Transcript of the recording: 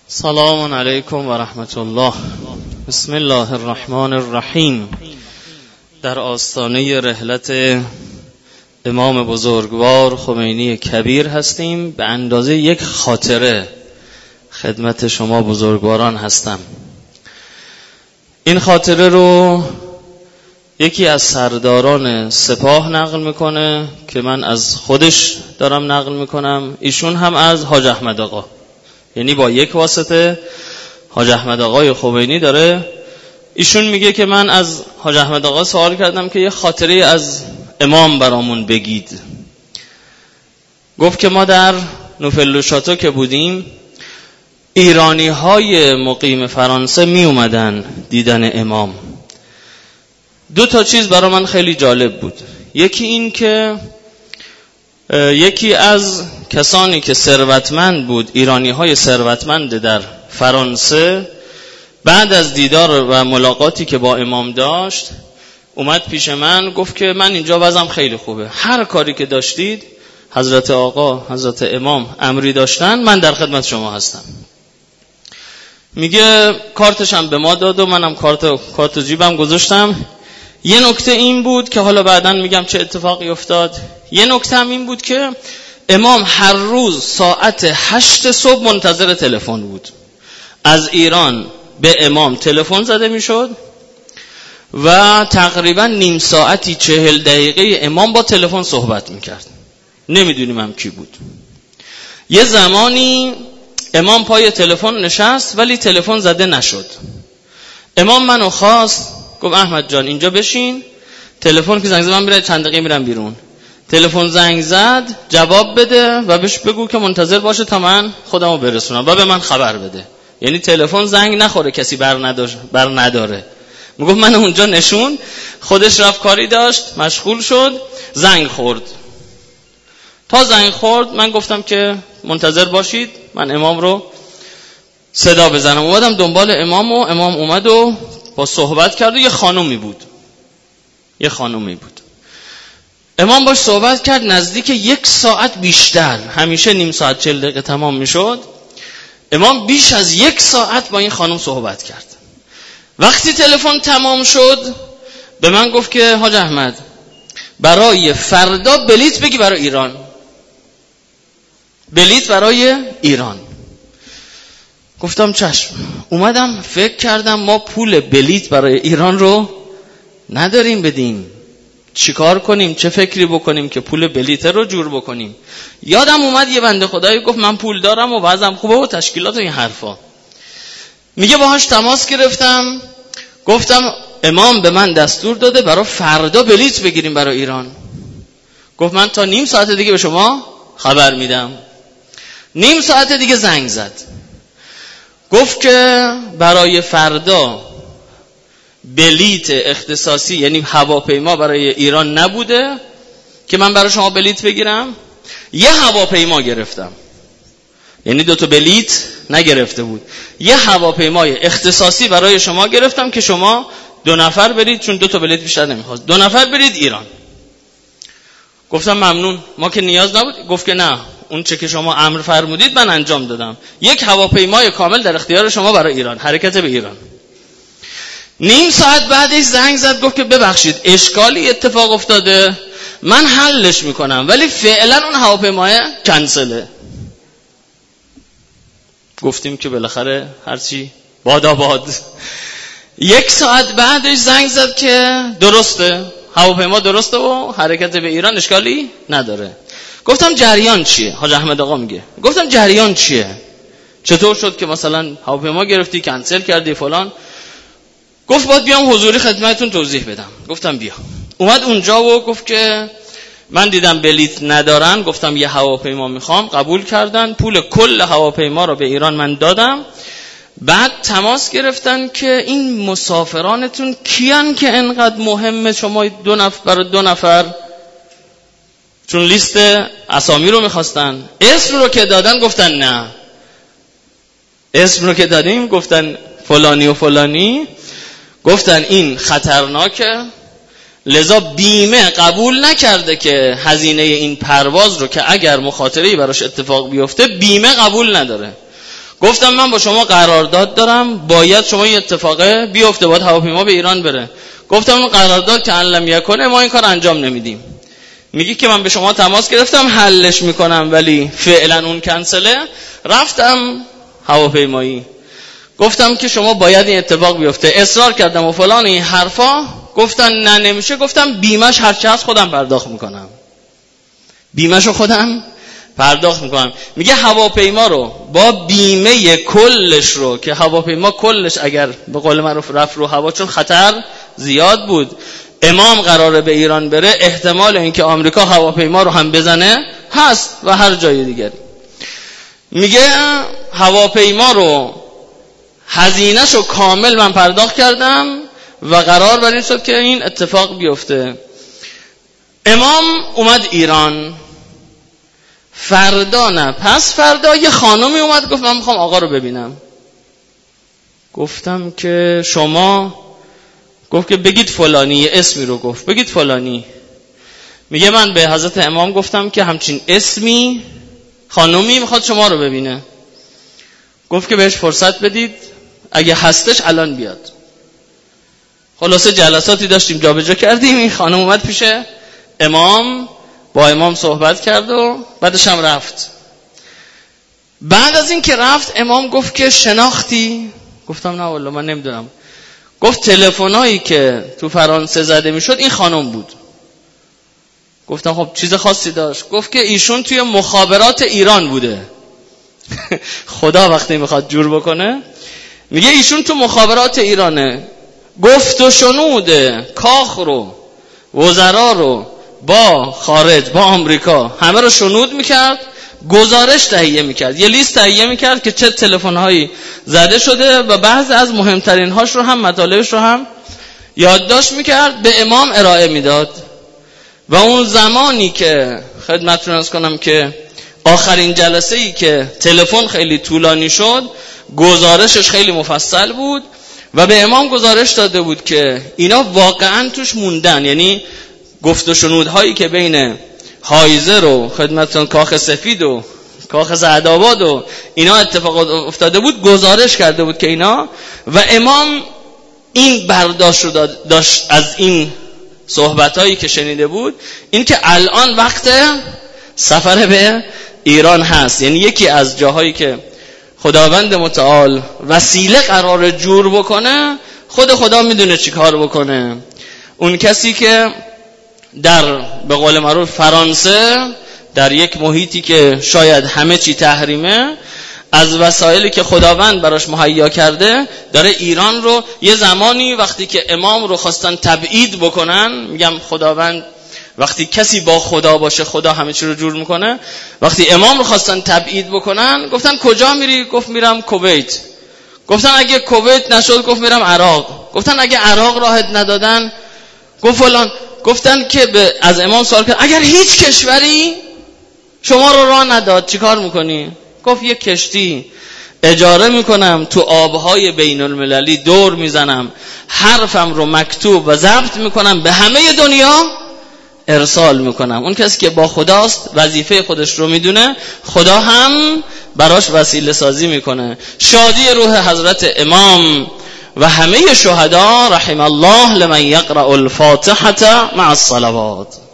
سلام علیکم و رحمت الله. بسم الله الرحمن الرحیم. در آستانه رحلت امام بزرگوار خمینی کبیر هستیم. به اندازه یک خاطره خدمت شما بزرگواران هستم. این خاطره رو یکی از سرداران سپاه نقل میکنه که من از خودش دارم نقل میکنم، ایشون هم از حاج احمد آقا، یعنی با یک واسطه حاج احمد آقای خمینی داره. ایشون میگه که من از حاج احمد آقا سوال کردم که یه خاطره از امام برامون بگید. گفت که ما در نوفل-لو-شاتو که بودیم، ایرانی های مقیم فرانسه می اومدن دیدن امام. دو تا چیز برای من خیلی جالب بود. یکی این که یکی از کسانی که ثروتمند بود، ایرانی های ثروتمند در فرانسه، بعد از دیدار و ملاقاتی که با امام داشت اومد پیش من، گفت که من اینجا وضعم خیلی خوبه، هر کاری که داشتید حضرت آقا، حضرت امام امری داشتن، من در خدمت شما هستم. میگه کارتشم به ما داد و منم کارت جیبم گذاشتم. یه نکته این بود که حالا بعداً میگم چه اتفاقی افتاد. یه نکته هم این بود که امام هر روز ساعت 8 صبح منتظر تلفن بود. از ایران به امام تلفن زده میشد و تقریبا نیم ساعتی 40 دقیقه امام با تلفن صحبت میکرد. نمیدونیم هم کی بود. یه زمانی امام پای تلفن نشست ولی تلفن زده نشد. امام منو خواست، گفت احمد جان اینجا بشین، تلفن که زنگ زد من میرم چند دقیقه میرم بیرون. تلفن زنگ زد، جواب بده و بهش بگو که منتظر باشه تا من خودمو برسونم و به من خبر بده. یعنی تلفن زنگ نخوره کسی بر نداره. میگفت من اونجا نشون، خودش رفت کاری داشت، مشغول شد، زنگ خورد. تا زنگ خورد من گفتم که منتظر باشید، من امام رو صدا بزنم. اومدم دنبال امام و امام اومد و با صحبت کرد و یه خانومی بود. امام باش صحبت کرد نزدیک 1 ساعت بیشتر. همیشه نیم ساعت 40 دقیقه تمام میشد. امام بیش از 1 ساعت با این خانم صحبت کرد. وقتی تلفن تمام شد به من گفت که حاج احمد برای فردا بلیت بگی برای ایران. بلیت برای ایران. گفتم چشم. اومدم فکر کردم ما پول بلیت برای ایران رو نداریم بدیم، چیکار کنیم، چه فکری بکنیم که پول بلیت رو جور بکنیم. یادم اومد یه بنده خدایی گفت من پول دارم و وضعم خوبه و تشکیلات و این حرفا. میگه باهاش تماس گرفتم، گفتم امام به من دستور داده برای فردا بلیت بگیریم برای ایران. گفت من تا نیم ساعت دیگه به شما خبر میدم. نیم ساعت دیگه زنگ زد، گفت که برای فردا بلیت اختصاصی، یعنی هواپیما برای ایران نبوده که من برای شما بلیت بگیرم. یه هواپیما گرفتم، یعنی 2 تا بلیت نگرفته بود. یه هواپیمای اختصاصی برای شما گرفتم که شما 2 نفر برید، چون 2 تا بلیت بیشتر نمیخواست، 2 نفر برید ایران. گفتم ممنون، ما که نیاز نبود. گفت که نه، اون چه که شما امر فرمودید من انجام دادم. 1 هواپیمای کامل در اختیار شما برای ایران، حرکت به ایران. نیم ساعت بعدش زنگ زد، گفت که ببخشید اشکالی اتفاق افتاده، من حلش میکنم ولی فعلا اون هواپیمای کنسله. گفتیم که بالاخره هرچی باد. 1 ساعت بعدش زنگ زد که درسته، هواپیما درسته و حرکت به ایران اشکالی نداره. گفتم جریان چیه؟ حاج احمد آقا میگه. گفتم جریان چیه؟ چطور شد که مثلا هواپیما گرفتی کنسل کردی فلان؟ گفت باید بیام حضوری خدمتتون توضیح بدم. گفتم بیا. اومد اونجا و گفت که من دیدم بلیت ندارن، گفتم یه هواپیما میخوام، قبول کردن، پول کل هواپیما رو به ایران من دادم. بعد تماس گرفتن که این مسافرانتون کیان که انقدر مهمه شما 2 نفر برای 2 نفر، چون لیست اسامی رو میخواستن. اسم رو که دادن گفتن نه. اسم رو که دادیم گفتن فلانی و فلانی، گفتن این خطرناکه، لذا بیمه قبول نکرده که هزینه این پرواز رو که اگر مخاطره‌ای براش اتفاق بیفته بیمه قبول نداره. گفتم من با شما قرارداد دارم، باید شما این اتفاقه بیفته، باید هواپیما به ایران بره. گفتم اون قرارداد که علم یکنه ما این کار انجام نمیدیم. میگی که من به شما تماس گرفتم حلش میکنم ولی فعلا اون کنسله. رفتم هواپیمایی، گفتم که شما باید این اتفاق بیفته، اصرار کردم و فلان این حرفا. گفتن نه نمیشه. گفتم بیمش هرچی هست خودم پرداخت میکنم، بیمشو خودم پرداخت میکنم. میگه هواپیما رو با بیمه کلش رو که هواپیما کلش اگر به قول معروف رفت رو هوا، چون خطر زیاد بود، امام قراره به ایران بره، احتمال اینکه آمریکا هواپیما رو هم بزنه هست و هر جای دیگری. میگه هواپیما رو هزینه‌شو کامل من پرداخت کردم و قرار بر این شد که این اتفاق بیفته. امام اومد ایران، فردا نه پس فردا یه خانمی اومد گفت من میخوام آقا رو ببینم. گفتم که شما؟ گفت که بگید فلانی، یه اسمی رو گفت، بگید فلانی. میگه من به حضرت امام گفتم که همچین اسمی خانمی میخواد شما رو ببینه. گفت که بهش فرصت بدید، اگه هستش الان بیاد. خلاصه جلساتی داشتیم جابجا کردیم، این خانم اومد پیش امام، با امام صحبت کرد و بعدش هم رفت. بعد از این که رفت امام گفت که شناختی؟ گفتم نه والله من نمیدونم. گفت تلفنایی که تو فرانسه زده میشد این خانم بود. گفتم خب چیز خاصی داشت؟ گفت که ایشون توی مخابرات ایران بوده. خدا وقتی میخواد جور بکنه میگه ایشون تو مخابرات ایرانه، گفت و شنود کاخ رو، وزرا رو با خارج، با آمریکا همه رو شنود میکرد، گزارش تهیه میکرد، یه لیست تهیه میکرد که چه تلفن‌هایی زده شده و بعضی از مهمترین هاش رو هم مطالبش رو هم یادداشت میکرد، به امام ارائه میداد. و اون زمانی که خدمتتون عرض کنم که آخرین جلسه ای که تلفن خیلی طولانی شد، گزارشش خیلی مفصل بود و به امام گزارش داده بود که اینا واقعا توش موندن، یعنی گفت و شنودهایی که بین هایزر و خدمتتون کاخ سفید و کاخ سعدآباد و اینا اتفاق افتاده بود، گزارش کرده بود که اینا. و امام این برداشت رو داشت از این صحبتایی که شنیده بود، این که الان وقت سفر به ایران هست. یعنی یکی از جاهایی که خداوند متعال وسیله قرار جور بکنه، خود خدا میدونه چی کار بکنه. اون کسی که در به قول معروف فرانسه، در یک محیطی که شاید همه چی تحریمه، از وسایلی که خداوند براش مهیا کرده داره ایران رو، یه زمانی وقتی که امام رو خواستن تبعید بکنن، میگم خداوند وقتی کسی با خدا باشه خدا همه چی رو جور میکنه، وقتی امام رو خواستن تبعید بکنن گفتن کجا میری؟ گفت میرم کویت. گفتن اگه کویت نشد؟ گفت میرم عراق. گفتن اگه عراق راهت ندادن؟ گفت فلان. گفتن که از امام سوال کرد اگر هیچ کشوری شما رو راه نداد چیکار میکنی؟ گفت یک کشتی اجاره میکنم، تو آبهای بین المللی دور میزنم، حرفم رو مکتوب و ضبط میکنم، به همه دنیا ارسال میکنم. اون کسی که با خداست وظیفه خودش رو میدونه، خدا هم براش وسیله سازی میکنه. شادی روح حضرت امام و همه شهدا رحم الله لمن یقرأ الفاتحة مع الصلوات.